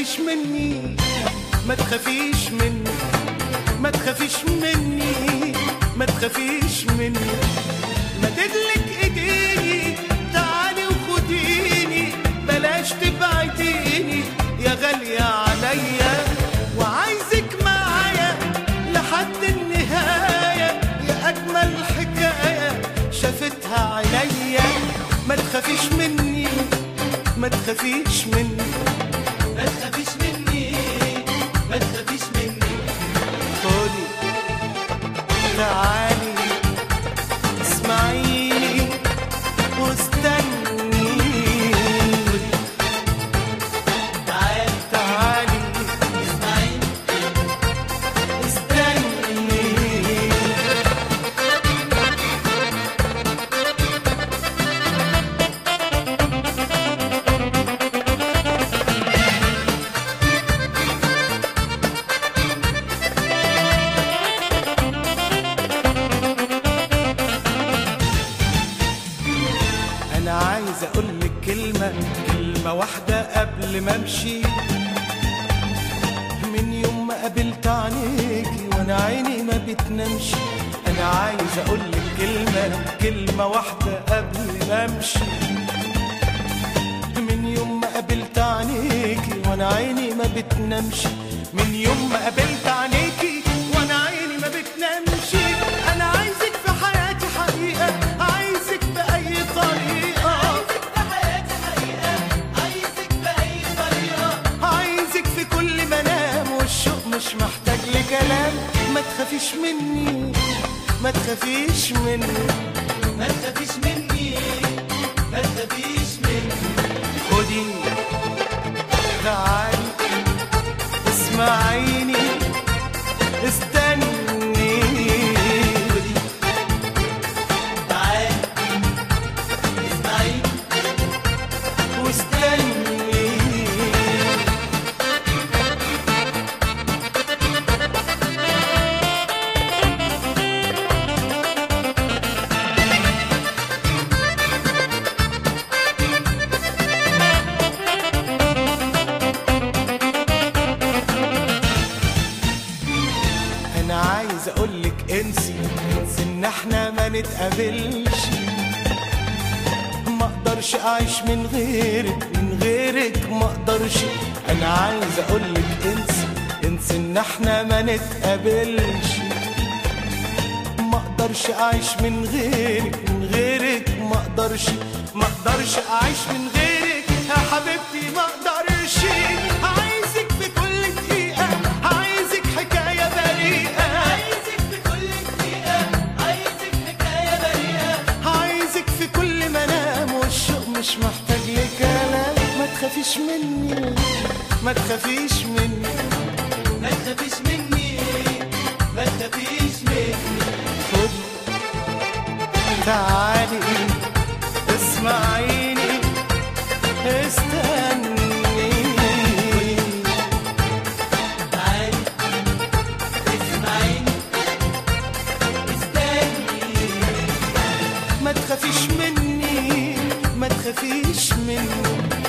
تخافيش مني، ما تخافيش مني، ما تخافيش مني، ما تخافيش مني. مددلك ايديني تعالي وخديني، بلاش تبعديني يا غالية عليا، وعايزك معايا لحد النهاية، يا أجمل حكاية شافتها عينيا. ما تخافيش مني، ما تخافيش مني، ما تخافيش مني، ما تخافيش مني. خدي تعالي اسمعيني واستني، تعالي تعالي اسمعيني استني. أنا عايز أقولك كلمة واحدة قبل ما أمشي. من يوم ما قابلت عينيكي وأنا عيني ما بتنامش. أنا عايز أقولك كلمة واحدة قبل ما أمشي. من يوم ما قابلت عينيكي وأنا عيني ما بتنامش. من يوم ما قابلت عينيكي وأنا عيني ما بتنامش. أنا عايزك في حياتي حقيقة، عايزك بأي طريقة، عايزك في كل منام، والشوق مش محتاج لكلام. ما تخافيش مني، ما تخافيش مني، ما تخافيش مني، ما تخافيش مني. خدي تعالي اسمعيني استني، تعالي اسمعيني واستني. أنا عايز أقولك انسي إن احنا ما نتقابلش. ما اقدرش أعيش من غيرك ما اقدرش. أنا عايز أقولك انسي إن احنا ما نتقابلش. ما اقدرش أعيش من غيرك ما اقدرش. ما اقدرش أعيش من غيرك يا حبيبتي، ما اقدرش. عايزك في كل دقيقة، عايزك حكاية بريئة، عايزك في كل دقيقة، عايزك حكاية بريئة، عايزك في كل منام، والشوق مش محتاج لكلام. ما تخافيش مني، ما تخافيش مني، ما تخافيش مني، ما تخافيش مني. خدي تعالي اسمعيني استني، تعالي اسمعيني استني. ما تخافيش مني، ما تخافيش مني.